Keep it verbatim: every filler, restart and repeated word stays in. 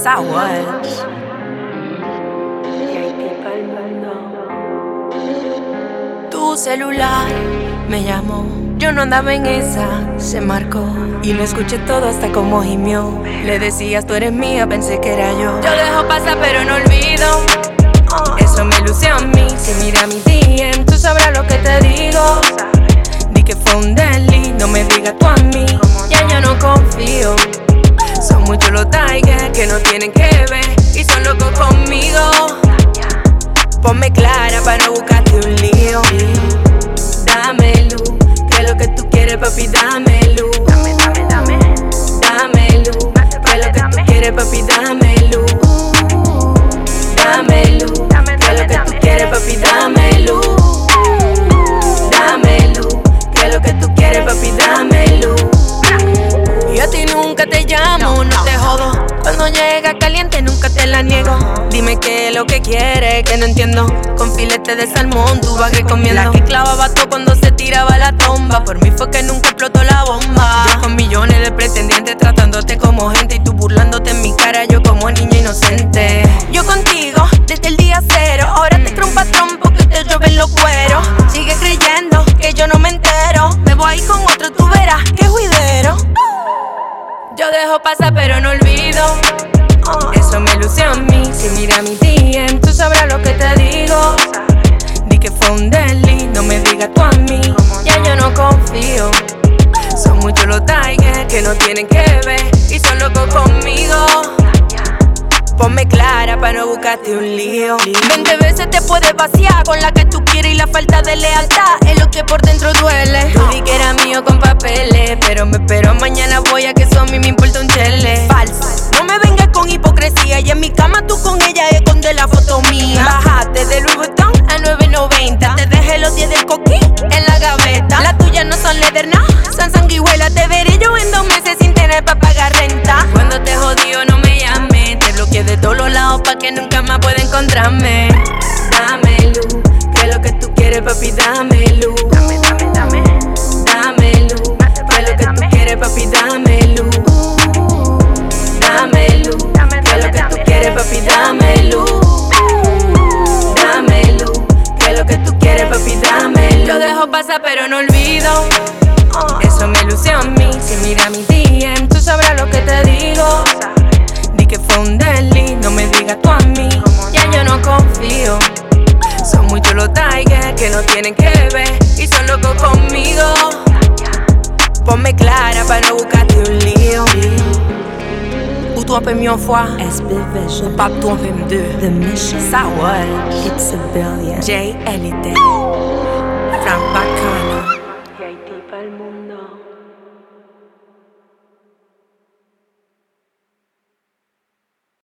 Sawatch. Tu celular me llamó, yo no andaba en esa, se marcó y lo escuché todo hasta como gimió. Le decías tú eres mía, pensé que era yo. Yo dejo pasar pero no olvido, eso me luce a mí. Si mira mi D M, tú sabrás lo que te digo. Di que fue un deli, no me digas tú a mí, ya yo no confío. Son muchos los tigers que no tienen que ver y son locos conmigo. Ponme clara para no buscarte un lío. Dame luz, que es lo que tú quieres, papi, dame luz. Dame, dame, dame. Dame luz, que es lo que tú quieres, papi, dame luz. Dame luz, que es lo que tú quieres, papi, dame luz. Dame luz, que es lo que tú quieres, papi, dame luz. Y a ti nunca te llamo, no te jodo. Cuando llega caliente nunca te la niego. Dime qué es lo que quieres, que no entiendo. Con filete de salmón tú vas comiendo. La que clavaba todo cuando se tiraba la tomba. Por mí fue que nunca explotó la bomba. Yo con millones de pretendientes tratándote como gente y tú burlándote en mi cara, yo como niña inocente. Yo contigo desde el día cero, ahora te creo un patrón porque te llueven los cueros. Sigue creyendo que yo no me entero. Me voy con otro, tú verás que juidero. Yo dejo pasar pero no olvido, eso me luce a mí. Si mira mi D M, tú sabrás lo que te digo. Di que fue un deli, no me digas tú a mí, ya yo no confío. Son muchos los tigers que no tienen que ver y son locos conmigo. Ponme clara para no buscarte un lío. Veinte veces te puedes vaciar con la que tú quieres y la falta de lealtad es lo que por dentro duele. Tú di que era mío con papeles, pero me espero mañana voy a que eso a mí me importa un chele. Falso, no me vengas con hipocresía y en mi cama tú con ella esconde la foto mía. Bajaste de Louis Vuitton a nueve noventa, te dejé los diez del coquí en la gaveta. Las tuyas no son lederna, son sanguijuelas. Te veré yo en dos meses sin tener pa' pagar renta. Cuando te jodí o no me llames, te bloqueé de todos los lados pa' que nunca más pueda encontrarme. Dame luz, que es lo que tú quieres, papi, dame luz. Dame, dame, dame. Dame luz, que es lo que tú quieres, papi, dame luz. Dame luz, que es lo que tú quieres, papi, dame luz. Dame luz, que es lo que tú quieres, papi, dame luz. Yo dejo pasar pero no olvido, eso me luce a mí. Si mira mi D M, tú sabrás lo que te digo. Di que fue un deli, no me digas tú a mí, ya yo no confío. Son muchos los tigers que no tienen que ver y son locos conmigo. Ponme clara para no buscarte un lío. Ou toi un peu mieux en foi, S B Vision, pas toi un peu mieux. The Mission, Sawatch, It's a Billion, J L T.